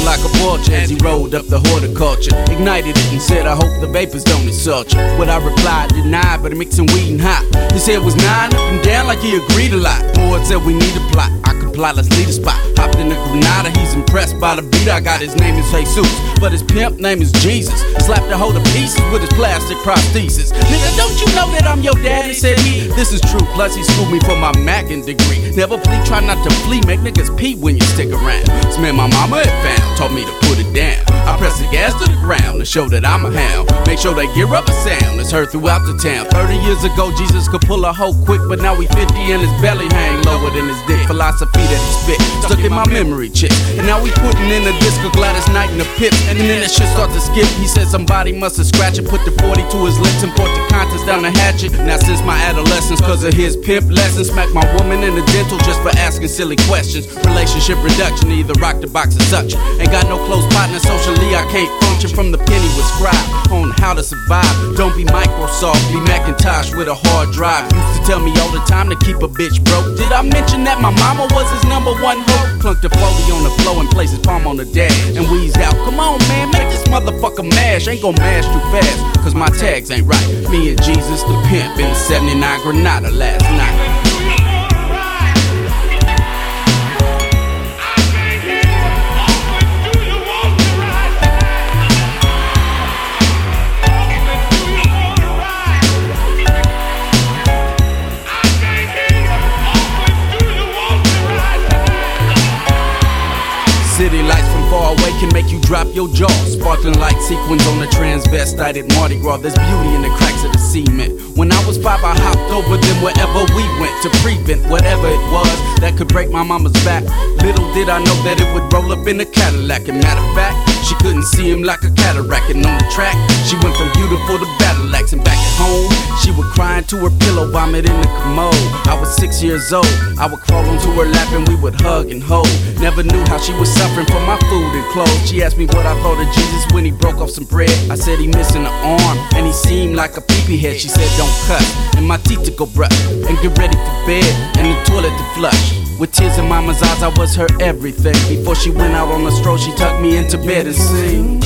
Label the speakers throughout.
Speaker 1: like a porch as he rolled up the horticulture. Ignited it and said, I hope the vapors don't insult you. What I replied, denied, but mixing weed and hot. His head was nodding up and down like he agreed a lot. Board said we need a plot. I comply, let's lead a spot. Hopped in the Granada, he's impressed by the beat I got. His name is Jesus, but his pimp name is Jesus. Slapped a hold of pieces with his plastic prosthesis. Nigga, don't you know that I'm your daddy? Said he. This is true, plus he schooled me for my Mackin degree. Never flee, try not to flee, make niggas pee when you stick around. This man my mama had found, taught me to put it down. I press the gas to the ground to show that I'm a hound. Make sure they gear up a sound that's heard throughout the town. 30 years ago, Jesus could pull a hoe quick, but now we 50 and his belly hang lower than his dick. Philosophy that he spit, stuck in my memory chip. And now we putting in a disc of Gladys Knight in the pip. And then that shit start to skip. He said somebody must have scratched it, put the 40 to his lips and brought the contents down the hatchet. Now since my adolescence, cause of his pimp lessons, smack my woman in the dental just for asking silly questions. Relationship reduction, either rock the box or suction. Ain't got no close partner, socially I can't function. From the penny with scribe on how to survive. Don't be Microsoft, be Macintosh with a hard drive. Used to tell me all the time to keep a bitch broke. Did I mention that my mama was his number one hope? Plunked the 40 on the floor and placed his palm on the dash and wheezed out, come on man, make this motherfucker mash. Ain't gon' mash too fast, cause my tags ain't right. Me and Jesus the pimp in the 79 Granada last night. City lights from far away can make you drop your jaw. Sparkling light sequins on the transvestite at Mardi Gras. There's beauty in the cracks of the cement. When I was 5, I hopped over them wherever we went to prevent whatever it was that could break my mama's back. Little did I know that it would roll up in a Cadillac. And matter of fact, she couldn't see him like a cataract. And on the track, she went from beautiful to battle axe. And back at home, she would cry into her pillow, vomit in the commode. I was 6 years old. I would crawl onto her lap and we would hug and hold. Never knew how she was suffering from my food and clothes. She asked me what I thought of Jesus when he broke off some bread. I said he missing an arm and he seemed like a peepee head. She said don't cuss and my teeth to go brush and get ready for bed and the toilet to flush. With tears in mama's eyes, I was her everything. Before she went out on the stroll, she tucked me into bed and sang.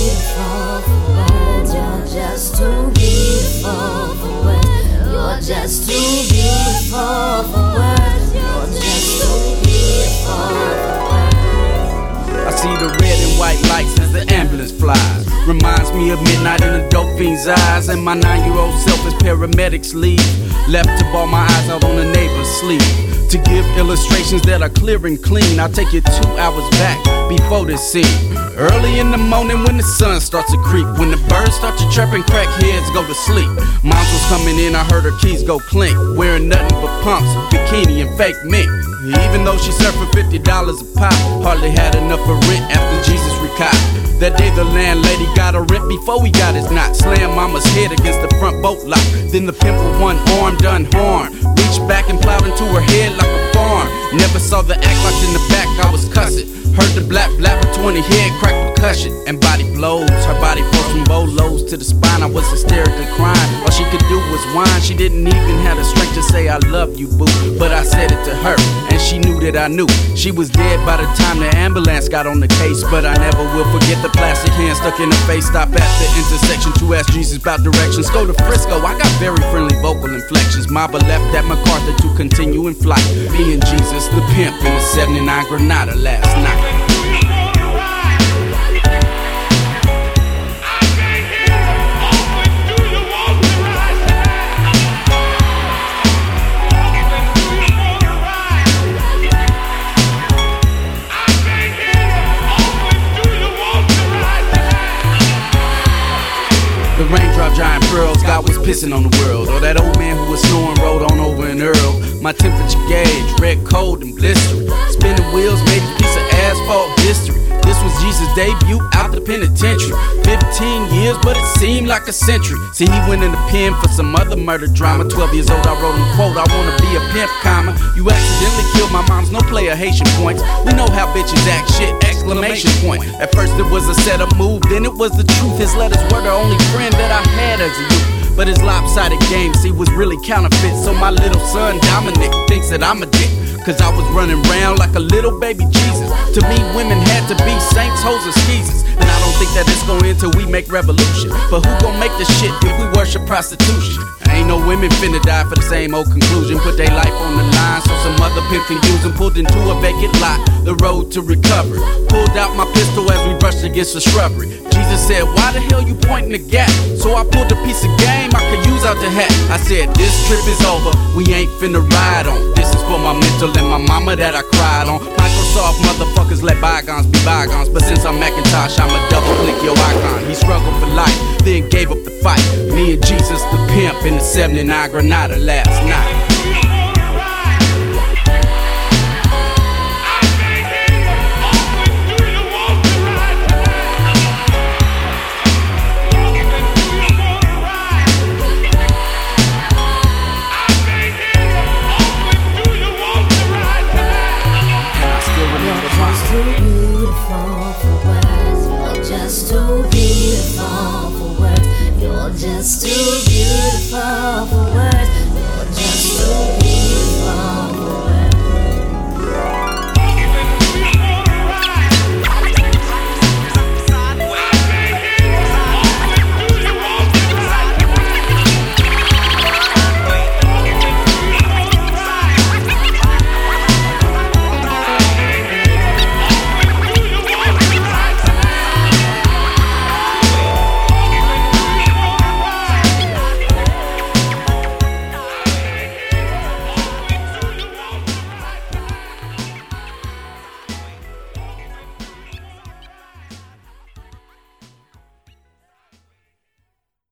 Speaker 2: You're just too beautiful for words. You're just too beautiful for words. You're just too beautiful for words.
Speaker 1: I see the red and white lights as the ambulance flies. Reminds me of midnight in a dope fiend's eyes. And my 9-year-old self as paramedics leave. Left to ball my eyes out on the neighbor's sleep. To give illustrations that are clear and clean, I'll take you 2 hours back before this scene. Early in the morning when the sun starts to creep, when the birds start to chirp and crackheads go to sleep. Moms was coming in, I heard her keys go clink. Wearing nothing but pumps, bikini and fake mink. Even though she served for $50 a pop, hardly had enough for rent after Jesus retired. That day the landlady got a rent before he got his knot. Slammed mama's head against the front boat lock. Then the pimp with one arm done harm. Reached back and plowed into her head like a farm. Never saw the act like in the back I was cussing. Heard the blap blap of 20 head crack percussion and body blows. Her body froze from bolos to the spine. I was hysterically crying. All she could do was whine. She didn't even have the strength to say I love you, boo. But I said it to her and she knew that I knew. She was dead by the time the ambulance got on the case. But I never will forget the plastic hand stuck in her face. Stop at the intersection to ask Jesus about directions. Go to Frisco, I got very friendly vocal inflections. Mama left at MacArthur to continue in flight. Me and Jesus the pimp in the 79 Granada last night. The raindrop giant pearls, God was pissing on the world. Or that old man who was snoring rode on over in Earl. My temperature gauge, red, cold, and blistering. Spinning wheels made a piece of asphalt history. This was Jesus' debut out the penitentiary. 15 years, but it seemed like a century. See, he went in the pen for some other murder drama. 12 years old, I wrote him, quote, I wanna be a pimp, comma. You accidentally killed my mom's, no player Haitian points. We know how bitches act, shit, exclamation point. At first it was a setup move, then it was the truth. His letters were the only friend that I had as a youth. But his lopsided game, see, was really counterfeit. So my little son, Dominic, thinks that I'm a dick. cause I was running around like a little baby Jesus. To me, women had to be saints, hoes, and skeezers. And I don't think that it's gonna end till we make revolution. But who gon' make the shit if we worship prostitution? Ain't no women finna die for the same old conclusion. Put their life on the line so some other pimp can use them. Pulled into a vacant lot, the road to recovery. Pulled out my pistol as we brushed against the shrubbery. Jesus said, why the hell you pointing the gap? So I pulled a piece of game I could use out the hat. I said, this trip is over, we ain't finna ride on. This is for my mental and my mama that I cried on. Microsoft motherfuckers let bygones be bygones. But since I'm Macintosh, I'ma double click your icon. He struggled for life, then gave up the fight. Me and Jesus the pimp in the 79 Granada last night.